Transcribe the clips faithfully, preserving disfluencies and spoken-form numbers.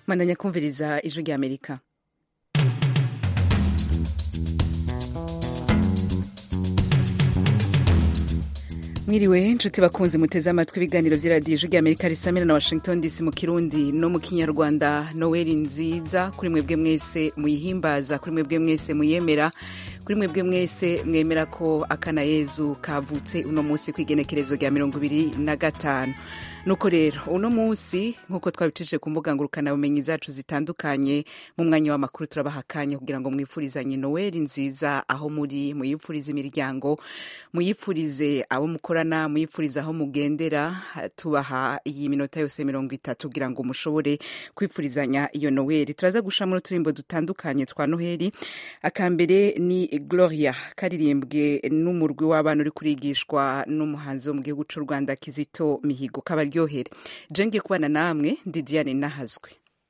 Mandanya kumviriza ijwi rya Amerika. Mwiriwe nshuti bakunzi muteze amatwi ibiganiro vy'iradiyo ijwi rya Amerika risamira na Washington D C mu Kirundi no mu Kinyarwanda. Noel nziza kuri mwebwe mwese muyihimbaza, kuri mwebwe mwese muyemera, kuri mwebwe mwese mwemera ko akana Yezu kavutse uno munsi kwigenekerezo rya mirongo ibiri na gatanu. Nuko rero uno munsi nkuko twabicishije ku mbuga ngurukana bumenyi zacu zitandukanye, mu mwanya w'amakuru turabahakanye kugira ngo mwifurizanye Noel nziza aho muri, muyipfurize imiryango, muyipfurize abo mukorana, muyipfurize aho mugendera. Tubaha iyi minota yose mirongo itatu kugira ngo mushobore kwifurizanya iyo Noel. Turaza gushamo uturimbo dutandukanye twa Noheli. Akambere ni Gloria karirimbwe n'umurwi w'abana uri kurigishwa n'umuhanzi wo mu gihugu cy'u Rwanda Kizito Mihigo. Kabaryohere jenge kubana namwe ndi Diane Nahazwe.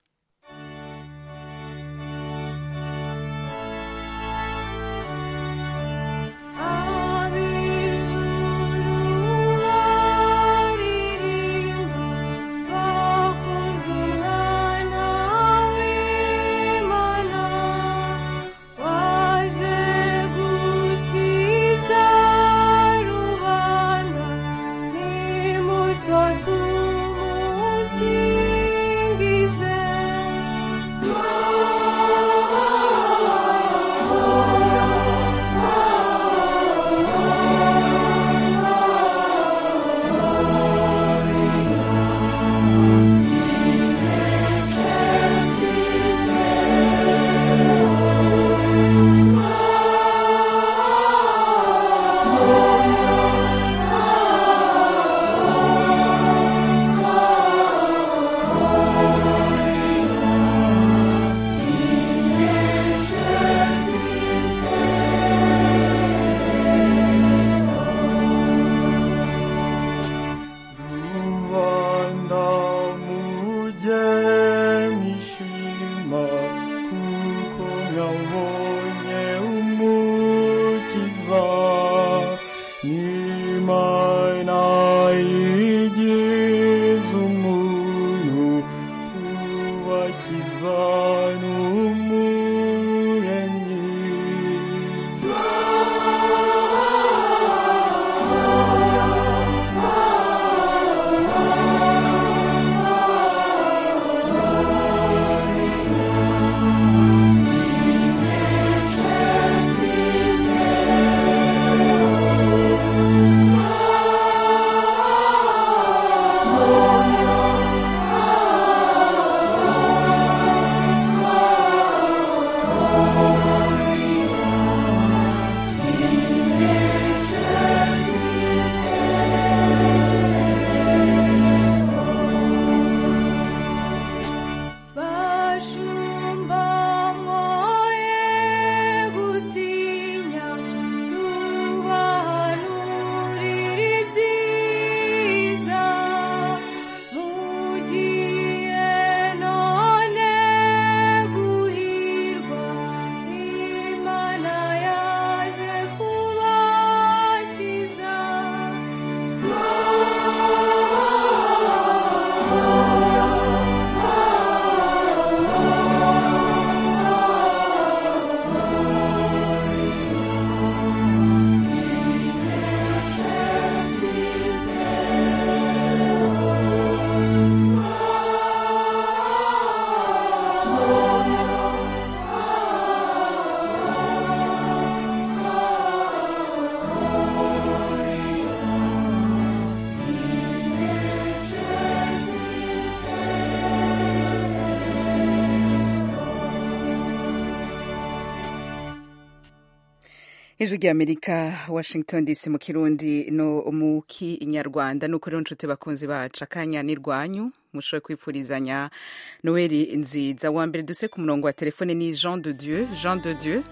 Ijwi rya Amerika, Washington D C mu Kirundi no mu Kinyarwanda. Nuko rero nshuti bakunzi bacu akanya ni rwanyu mushoboye kwifurizanya Noel nziza. Wa mbere duse ku murongo wa telefone ni Jean de Dieu. Jean de Dieu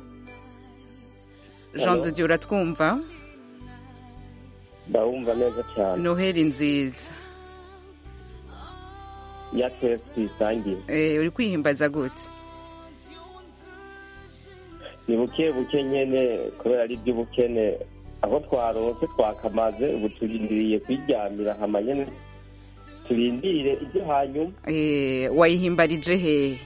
Jean de Dieu uratwumva? Ndawumva neza cyane. Noel nziza ya twese twisangiye. Eh uri kwihimbaza gute? Ni buke buke nyene kubera ari by'ubukene aho twaronse twakamaze ubu turindiriye kwijyamira hamanyene turindire ibyo hanyuma. Eh, wayihimbarije hehe?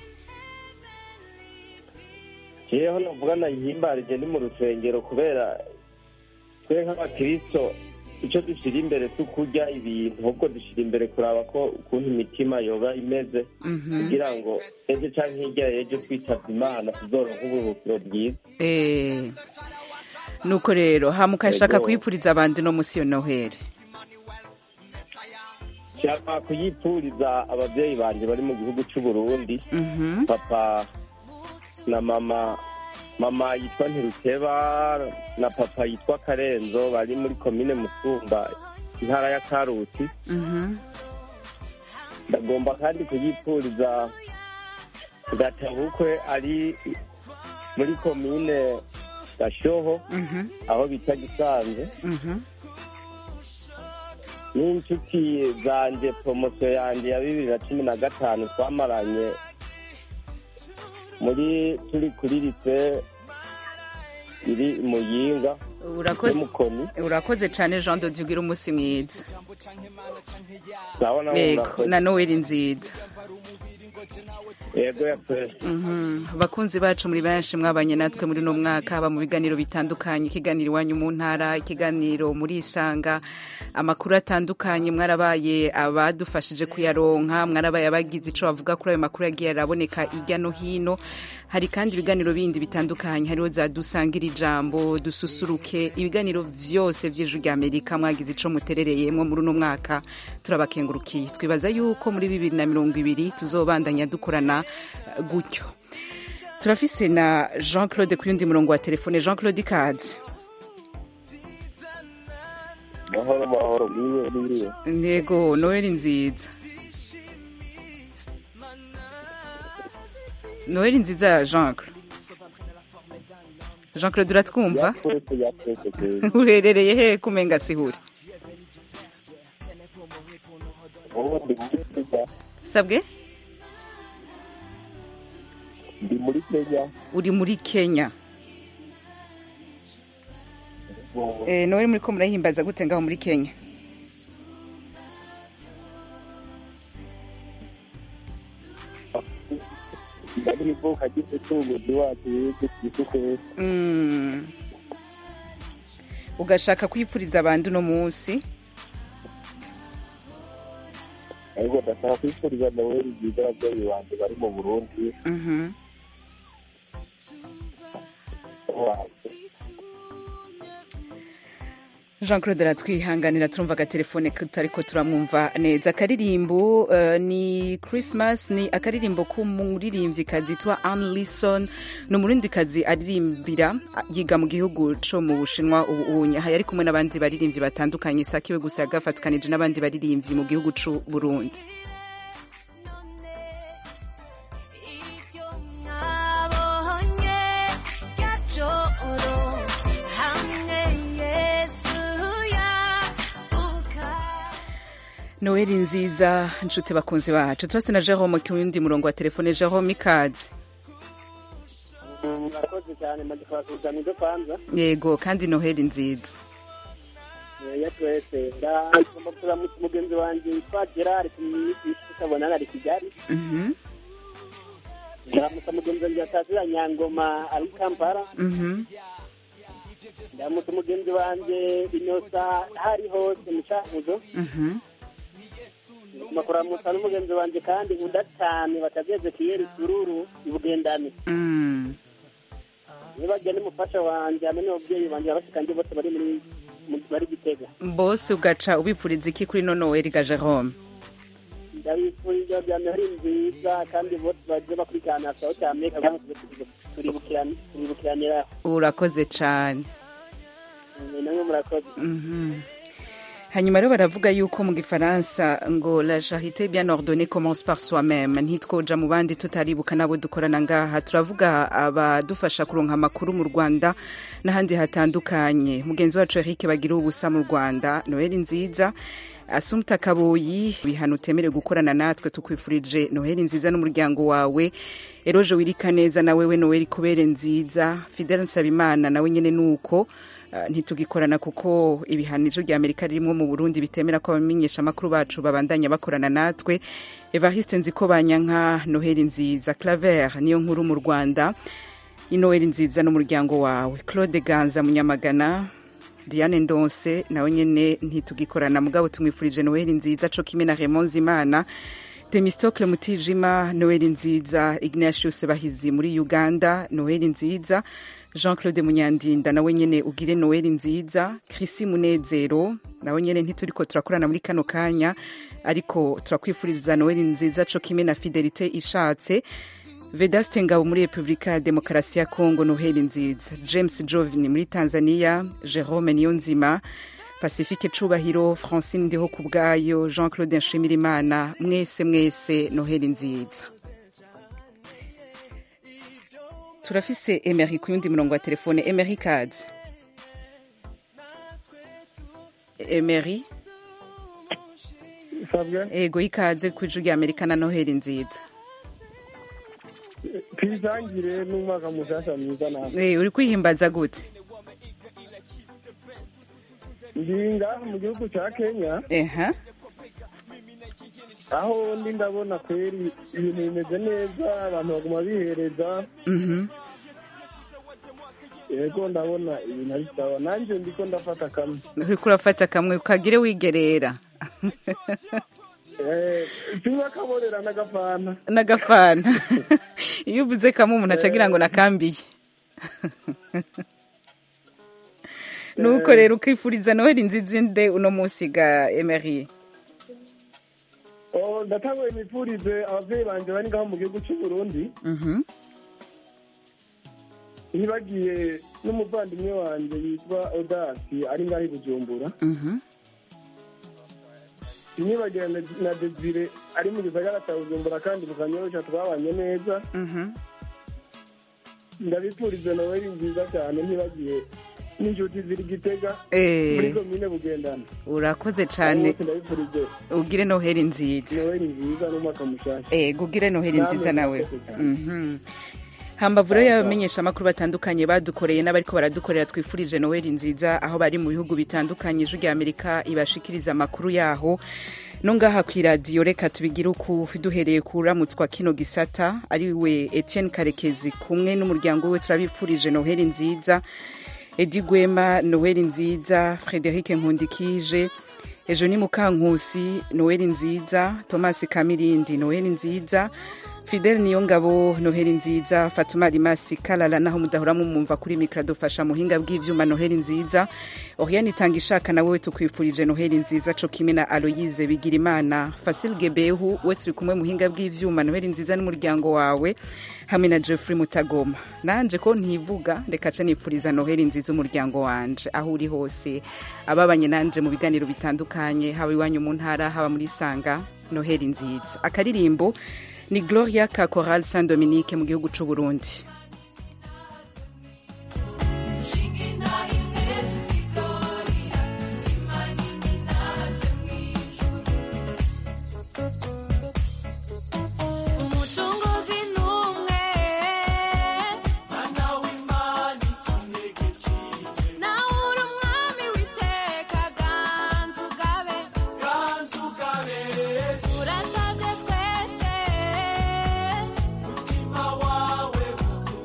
Jewe novuga nayihimbarije ni mu rusengero, kubera twe nk'abakristo icyo dushyira imbere si ukurya ibintu, ahubwo dushyira imbere kuraba ko ukuntu imitima yoba imeze, kugira ngo ejo cyangwa hirya y'ejo twitabye Imana tuzoronka uburuhukiro bwiza. Eh, nuko rero hamukashaka kwipfuriza abandi no musi yo Noheli. Nshaka kuyipfuriza ababyeyi banje bari mu gihugu cy'u Burundi, papa na mama. Mama yitwa Ntiruteba na papa yitwa Karenzo, bari muri komine Musumba, intara ya Karusi. Ndagomba kandi kuyipfuriza Gatabukwe ari muri komine Gashoho, aho bita Gisanze. N'inshuti zanje promosiyo yanjye ya bibiri na cumi na gatanu twamaranye muri turi kuri lise iri Muyinga. Urakoze, urakoze cyane Jean de Dieu, ugira umunsi mwiza. Yego, na Noheli nziza. Yego yakwese. Mhm. Bakunzi bacu muri benshi mwabanye natwe muri no mwaka, haba mu biganiro bitandukanye, ikiganiro iwanyu mu ntara, ikiganiro muri Isanga, amakuru atandukanye mwarabaye abadufashije kuyaronka, mwarabaye abagize ico bavuga kuri ayo makuru yagiye araboneka irya no hino. Hari kandi ibiganiro bindi bitandukanye, hariho za dusangira ijambo, dususuruke, ibiganiro vyose vy'Ijwi ry'Amerika mwagize ico muterereyemwo muri no mwaka, turabakengurukiye. Twibaza yuko muri bibiri na mirongo ibiri tuzobandanya dukorana gutyo. Turafise na Jean Claude ku yundi murongo wa telefone. Jean Claude ikaze. Mahoro mahoro biwe biwe. Nego, Noheli nziza. Noheli nziza Jean Claude. Jean Claude uratwumva? Uherereye he kumenga sihuri? Sabwe? Ndi muri Kenya. Uri muri Kenya. Eh, Noheli muri ko murahimbaza gute ngaho muri Kenya? Mm. Ugashaka kwipfuriza abantu no munsi? Ego ndashaka kwipfuriza Noheli nziza ababyeyi banje bari mu Burundi. Mhm. Jean Claude aratwihanganira, turumva agatelefone kutariko turamwumva neza. Akaririmbo uh, ni Christmas, ni akaririmbo k'umuririmbyi kazitwa Anne Lison, no murundi kazi aririmbira yiga mu gihugu co mu Bushinwa ubunya. Hari kumwe n'abandi baririmbyi batandukanye, sakiwe gusa yagafatkanije n'abandi baririmbyi mu gihugu c'u Burundi. Noheli nziza nshuti bakunzi bacu. Turase na Jerome ku yundi murongo wa telefone. Jerome ikaze. Murakoze cyane madufasha nizo kwanza. Yego, kandi Noheli nziza. Ya twese ndagomba kura mu mugenzi wanje yitwa Gerard tukabonana ari Kigali. Mhm. Ndamusa mugenzi wanje atazira Nyangoma ari Kampala. Mhm. Ndamusa mugenzi wanje Inosa hari hose mu Cankuzo. Mhm. Makora mutano mugenzi wanje kandi nkunda cyane batageze kiyeri sururu ibugendane. Mm. Niba jye n'umufasha wanje amene obyeyi banje abashikanje bose bari muri bari Gitega. Bose ugaca ubipfuriza iki kuri no Noheli ga Jerome? Ndabipfuriza bya Noheli nziza kandi bose baje bakurikirana sawa cyane kandi turibukirana turibukiranira. Urakoze cyane. Namwe murakoze. Mhm. Hanyuma rero baravuga yuko mu gifaransa ngo la charité bien ordonnée commence par soi-même. Ntitwoja mu bandi tutaribuka nabo dukorana ngaha. Turavuga abadufasha kuronka amakuru mu Rwanda n'ahandi hatandukanye. Mugenzi wacu Eric bagira ubusa mu Rwanda. Noheli nziza. Asumta Kaboyi bihano temere gukorana natwe, tukwifurije Noheli nziza n'umuryango wawe. Eroje wirika neza na wewe Noheli kubere nziza. Fidel Nsabimana nawe nyene nuko uh, ntitugikorana kuko ibihaniro rya Amerika ririmo mu Burundi bitemera ko abamenyesha amakuru bacu babandanya bakorana natwe. Evariste Nzikobanyanka, Noheli nziza. Claver niyo nkuru mu Rwanda, Noheli nziza n'umuryango wawe. Claude Ganza Munyamagana, Diane Ndonse nawe nyene ntitugikorana mugabo tumwifurije Noheli nziza co kimwe na Raymond Zimana. Temistocle Mutijima, Noheli nziza. Ignatius Bahizi muri Uganda, Noheli nziza. Jean-Claude Munyandinda nawe nyene ugire Noheli nziza. Chrissy Munezero nawe nyene ntituriko turakorana muri kano kanya ariko turakwifuriza Noheli nziza co kimwe na Fidelite Ishatse. Vedaste Ngabo muri Republika ya Demokarasi ya Kongo, Noheli nziza. James Jovini muri Tanzania, Jerome Niyonzima, Pacifique Cubahiro, Francine Ndiho kubwayo, Jean-Claude Nshimirimana, mwese mwese Noheli nziza. Turafise Emery ku yundi murongo wa telefone. Emery Kads. Emery. Sabwe. Ego ikaze ku ijwi rya Amerika na Noheli nziza. Twizangire n'umwaka mushasha mwiza nawe. Eh, uri kwihimbaza gute? Ndinga mu gihugu cya Kenya. Eha. Aho ndi ndabona kweri ibintu bimeze neza, abantu baguma bihereza. Mhm. Yego ndabona ibintu ari sawa. Nanje ndiko ndafata kamwe. Uri kurafata kamwe ukagire wigerera. Eh, tuba kaborera nagafana. Nagafana. Iyo uvuze kamwe umuntu acagira ngo nakambiye. Nuko rero ukifuriza Noheli nziza nde uno munsi ga Emery. Oh, ndatanguye imipfurize abavyeyi banje bari ngaho mu gihugu cy'u Burundi. Mhm. Nibagiye n'umuvandimwe wanje yitwa Odasi ari ngaho i Bujumbura. Mhm. Nibagiye na Desire ari mu gisagara cya Bujumbura kandi bukanyorosha twabanye neza. Mhm. Ndabipfurize Noheli nziza cyane ntibagiye n'injuti ziri Gitega Eh. muri komine Bugendana. Urakoze cyane. Ndabipfurize Ugire Noheli nziza. Noheli nziza n'umwaka mushasha. Eh, gugire Noheli nziza nawe. Mhm. Hambavuro y'abamenyesha amakuru batandukanye badukoreye n'abariko baradukorera twifurije Noheli nziza aho bari mu bihugu bitandukanye ijwi rya Amerika ibashikiriza amakuru yaho. No ngaha ku radio reka tubigira uku duhereye kuramutswa kino gisata ari we Etienne Karekezi kumwe n'umuryango we turabipfurije Noheli nziza. Edi Gwema Noheli nziza. Frederic Nkundikije, Ejo ni Mukankusi Noheli nziza. Thomas Kamirindi Noheli nziza. Fidel Niyongabo Noheli nziza. Fatuma Rimasi Kalala naho mudahora mumumva kuri mikra dufasha muhinga bw'ivyuma Noheli nziza. Oriane Tangishaka nawe tukwifurije Noheli nziza co kimwe na Aloyize Bigirimana. Fasil Gebehu we turi kumwe muhinga bw'ivyuma Noheli nziza n'umuryango wawe hamwe na Jeffrey Mutagoma. Nanje ko ntivuga ndeka ca nipfuriza Noheli nziza umuryango wanje aho uri hose ababanye nanje mu biganiro bitandukanye haba iwanyu mu ntara haba muri Sanga. Noheli nziza. Akaririmbo ni Gloria ka Chorale Saint Dominique mu gihugu c'u Burundi. Urasabye twese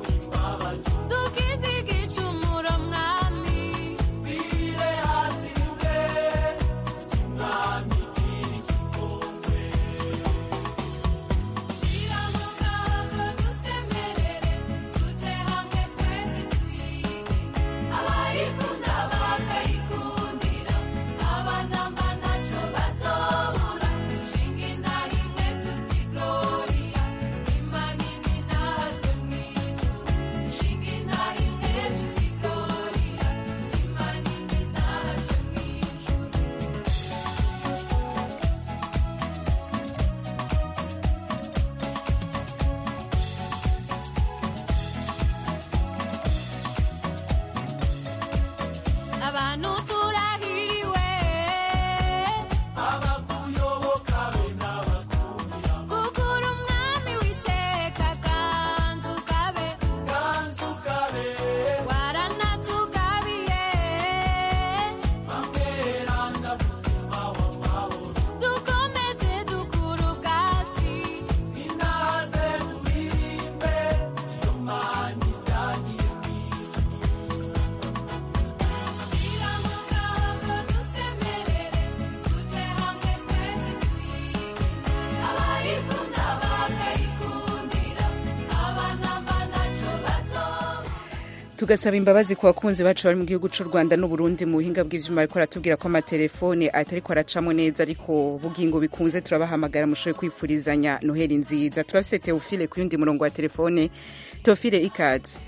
tugasaba imbabazi ku bakunzi bacu bari mu gihugu cy'u Rwanda n'Uburundi mu buhinga bw'ivyuma ariko aratubwira ko amatelefone atariko aracamo neza ariko bugingo bikunze turabahamagara mushoye kwipfurizanya Noheli nziza. Turafise Theophile ku yundi murongo wa telefone. Theophile ikaze.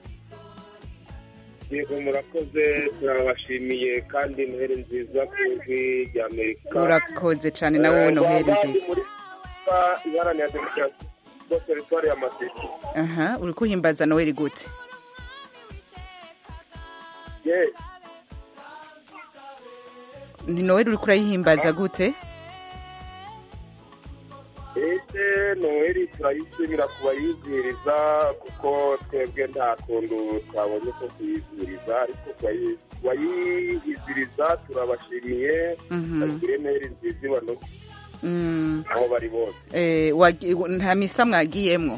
Yego murakoze, turabashimiye kandi Noheli nziza kuri ya Amerika. Urakoze cyane nawe Noheli nziza. Iharanira demokarasi ya territoire ya Masisi. Aha, uri kuhimbaza Noheli gute? Yes. Ni Noheli uri kurayihimbaza gute? Ese Noheli turayishimira kubayizihiriza kuko twebwe nta kuntu twabonye ko kuyizihiriza ariko kubayizihiriza turabashimiye bagire Noheli nziza ibano aho bari bose. Eh, nta misa mwagiyemwo?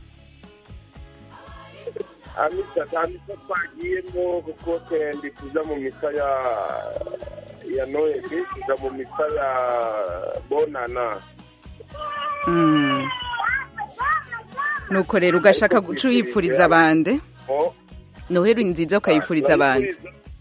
Amisa nta misa twagiyemo kuko twendi tuza mu misa ya ya Noheli, tuza mu misa ya Bonana. Mm. Nuko rero ugashaka guca uyipfuriza abande? Noheli nziza ukayipfuriza abande?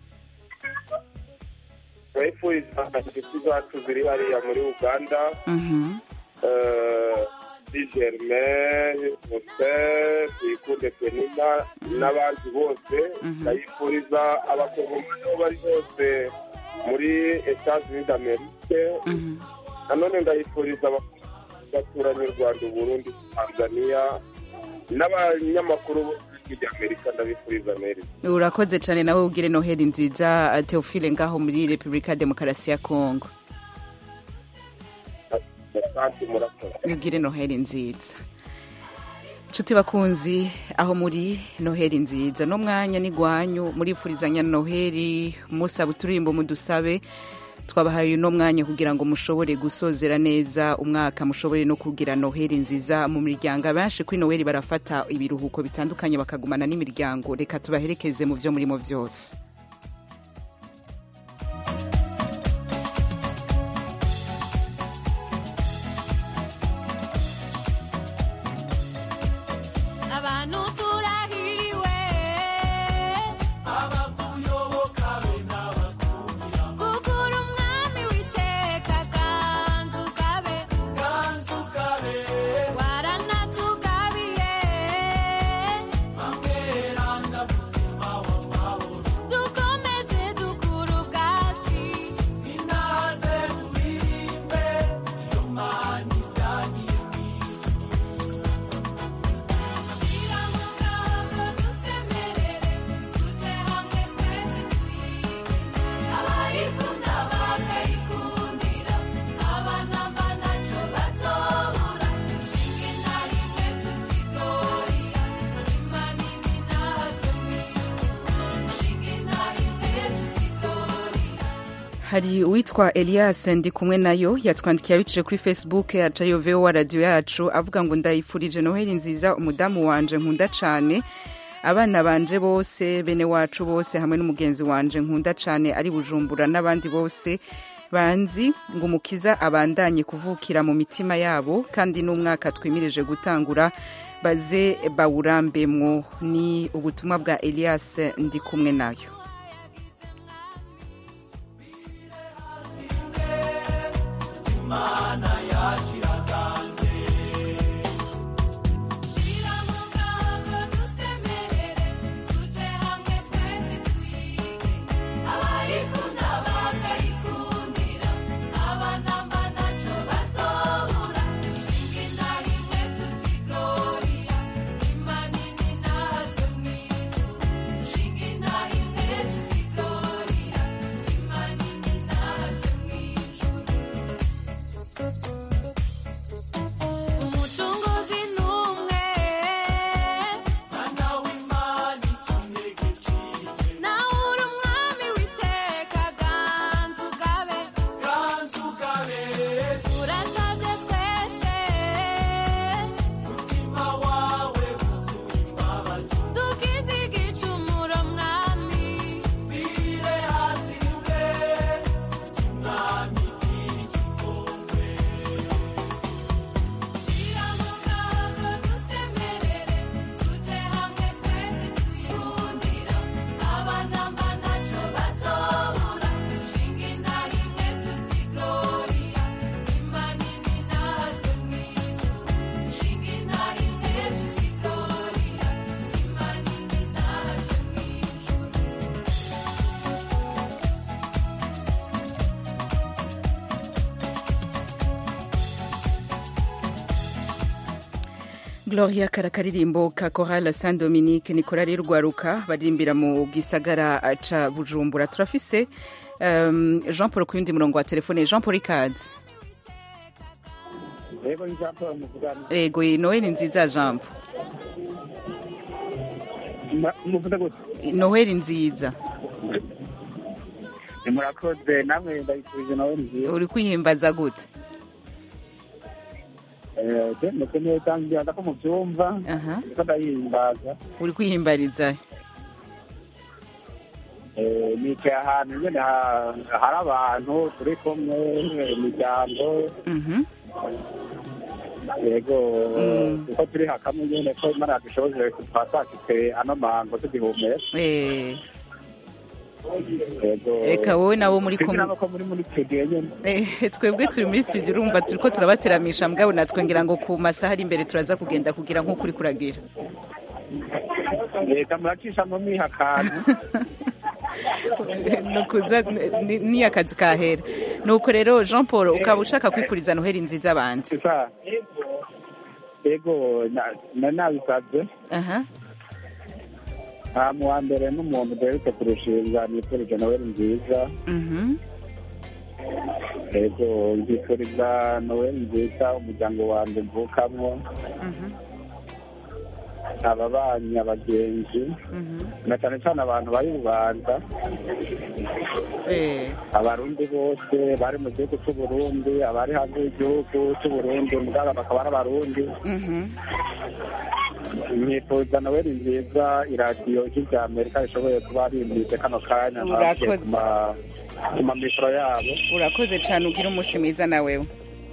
Bayipfuriza inshuti zacu ziri hariya muri Uganda. Mhm. Eh, di Germain, Jose, Tuyikunde Penina n'abandi bose. Bayipfuriza abakongomani aho bari bose muri Etats-Unis d'Amerique. Nanone ndayipfuriza abaturanyi Rwanda, Burundi, Tanzania n'abanyamakuru b'Ijwi Amerika ndabifuriza Noheli. Urakoze cyane nawe ugire Noheli nziza Theophile ngaho muri Republika ya Demokarasi ya Kongo. Ugire Noheli nziza. Nshuti bakunzi aho muri Noheli nziza no mwanya ni gwanyu muri furizanya Noheli musaba uturimbo mudusabe twabahaye no mwanya kugira ngo mushobore gusozera neza umwaka mushobore no kugira Noheli nziza mu miryango. Abanshi kuri Noheli barafata ibiruhuko bitandukanye bakagumana n'imiryango. Reka tubaherekeze mu byo murimo byose. Hari uwitwa Elias ndi kumwe nayo yatwandikiye abiciye kuri Facebook yaca yo V O radio yacu avuga ngo ndayifurije Noheli nziza umudamu wanje nkunda cane, abana banje bose, bene wacu bose hamwe n'umugenzi wanje nkunda cane ari Bujumbura n'abandi bose banzi ngo umukiza abandanye kuvukira mu mitima yabo kandi n'umwaka twimirije gutangura baze bawurambemwo. Ni ubutumwa bwa Elias ndi kumwe nayo. Mana ya chiraganje shira mugago dusemerere tuje hamwe twese twige abayikunda bakayikundira abanamba naco bazobura shingina rimwe tuti gloria imanini nazo mwiza shingina rimwe tuti gloria imanini nazo mwiza. Gloria karakaririmbo ka Chorale Saint Dominique ni korali rwaruka baririmbira mu gisagara ca Bujumbura. Turafise um, Jean Paul kuyundi murongo wa telefone. Jean Paul Ikaze. Yego ni Jean Paul muvugana. Ego Noel nziza Jean Paul. Muvuga gute? Noel nziza. Murakoze namwe ndayifurije Noel nziza. Uri kwihimbaza gute? Eh, ndetse ne tangiye ndako mu byumva. Aha. Ndayihimbaza. Uri kwihimbariza? Eh, ni ahantu nyene hari abantu turi kumwe imiryango. Mhm. Yego uko turi hakamwe nyene ko Imana dushoboje twatashitse ano mango tugihumeka. Eh. Yego. Eka wowe nabo muri kumwe. Nabo ko muri muri studio nyene. Eh, twebwe turi muri studio urumva turiko turabateramisha mbwa natwe ngira ngo ku masaha ari imbere turaza kugenda kugira nko kuri kuragira. Leta muracisha mu mihakana. Nukuza ni akazi kahera. Nuko rero Jean Paul ukaba ushaka kwifuriza Noheli nziza abandi. Yego na nabisabye. Aha. Ah mu wa mbere n'umuntu deretse kurushinga nifurije Noheli nziza. Mhm. Yego nzifuriza Noheli nziza umuryango wanjye mvukamo. Mhm. Ababanyi abagenzi na cyane cyane abantu bari Bubanza eh abarundi bose bari mu gihugu cy'u Burundi abari hanze y'igihugu cy'u Burundi mugaba bakaba ari abarundi. Mhm. Nifuza Noheli nziza iradiyo y'Ijya Amerika ishoboye kuba ari imbize kano kanya ku mamikoro yabo. Urakoze cyane ugira umunsi mwiza nawewe.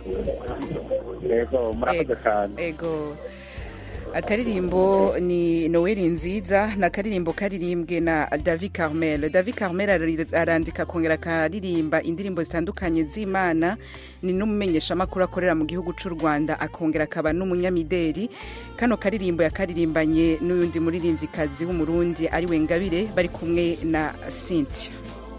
Yego murakoze cyane. Ego akaririmbo ni Noheli nziza na karirimbo karirimbwe na David Carmel. David Carmel arandika kongera karirimba indirimbo zitandukanye z'Imana, ni n'umumenyesha makuru akorera mu gihugu cy'u Rwanda akongera akaba n'umunyamideli. Kano karirimbo yakaririmbanye n'uyundi muririmvyikazi w'umurundi ari we Ngabire bari kumwe na Cynthia.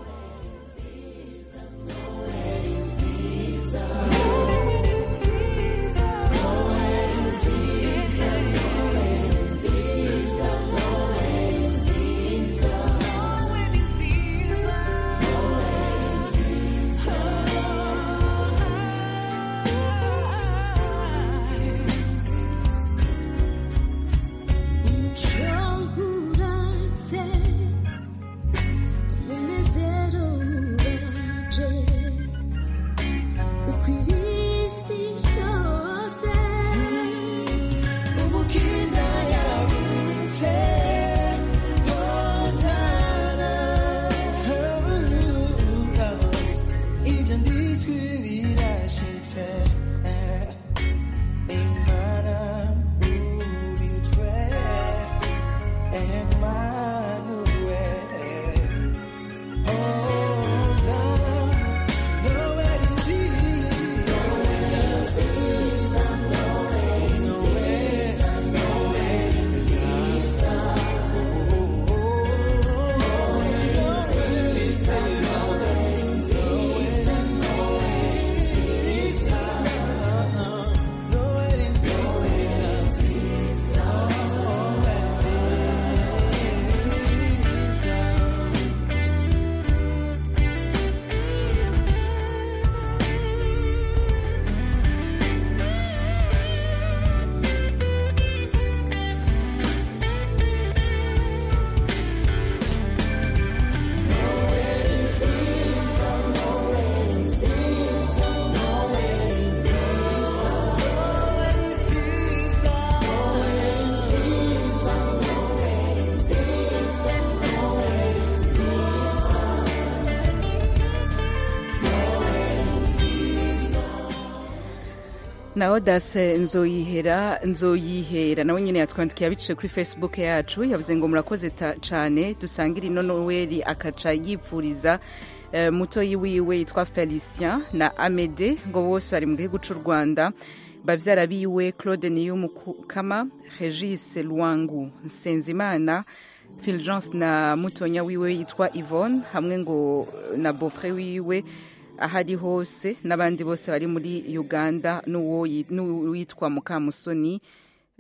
na Odase nzoyihera nzoyihera nawe nyine yatwandikiye abiciye kuri Facebook yacu yavuze ngo murakoze cyane dusangira ino Noel akaca yipfuriza uh, mutoyi wiwe yitwa Felicien na Amede ngo bose bari mu gihugu cy'u Rwanda bavyara biwe Claude Niyumukama Regis Lwangu Nsenzimana Fulgence na mutonya wiwe yitwa Yvonne hamwe ngo na Beaufrey wiwe ahari hose n'abandi bose bari muri Uganda n'uwo witwa Mukamusoni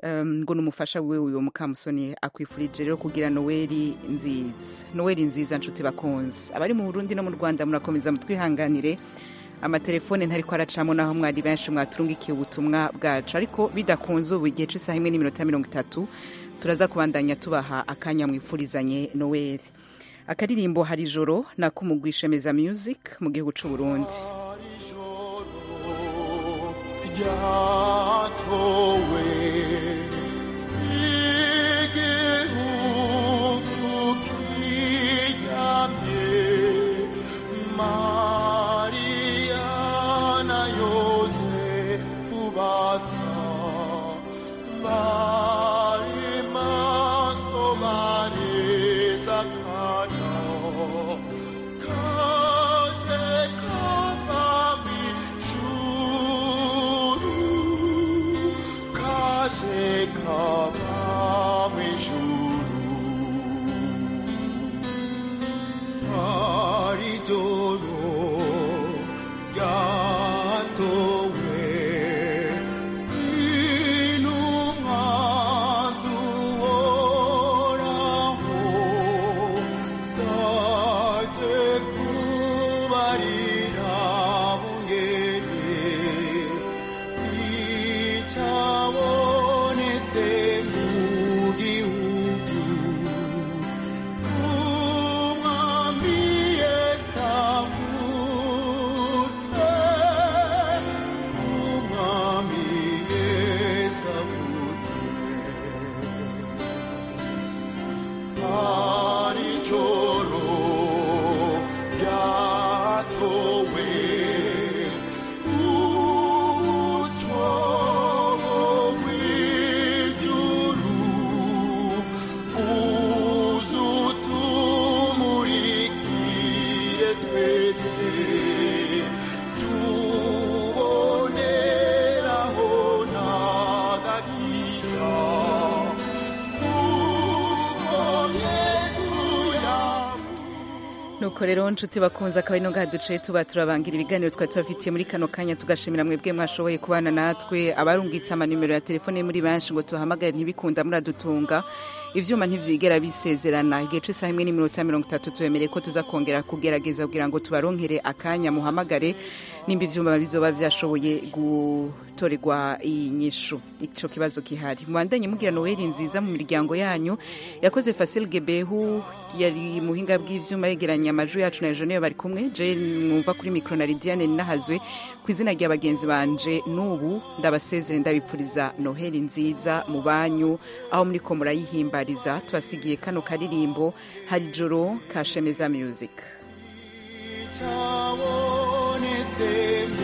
um, ngo numufasha wiwe uyo Mukamusoni akwifurije rero kugira Noeli nziza Noeli nziza nshuti bakunze abari mu Burundi no mu Rwanda murakomeza mutwihanganire amatelefone ntari ko aracamo naho mwari benshi mwaturungikiye ubutumwa bwacu ariko bidakunze ubu igihe cy'isaha imwe n'iminota mirongo itatu turaza kubandanya tubaha akanya mwifurizanye Noeli akaririmbo hari joro nakumugwisha Meza Music mu gihugu cy'u Burundi Yatowe igihugu kiryamye Mariya na Yosefu basa bari maso bareza kana kaje kavami Kava mejuru Harijoro yatowe Inumwazu oraho Zake kubarira bungene Ichabo nuko rero nshuti bakunze akaba ino ngaha duciye tuba turabangira ibiganiro twari tubafitiye muri kano kanya tugashimira mwebwe mwashoboye kubana natwe abarungitse amanimero ya telefone muri benshi ngo tuhamagare ntibikunda muradutunga ivyuma ntivyigera bisezerana igihe cy'isaha imwe n'iminota mirongo itatu tubemereye ko tuza kongera kugerageza kugira ngo tubaronkere akanya muhamagare nimba ivyuma bizoba vyashoboye gutorerwa inyishu ico kibazo kihari mubandanye mugira Noeli nziza mu miryango yanyu yakoze Fasil Gebehu yari muhinga bw'ivyuma yegeranya amaju yacu na Jeanne bari kumwe je mwumva kuri micro na Lidiane nahazwe kwizina rya bagenzi banje nubu ndabasezere ndabipfuriza Noeli nziza mu banyu aho muri ko murayihimbariza tubasigiye kano karirimbo hari joro ka Shemeza Music Chabonete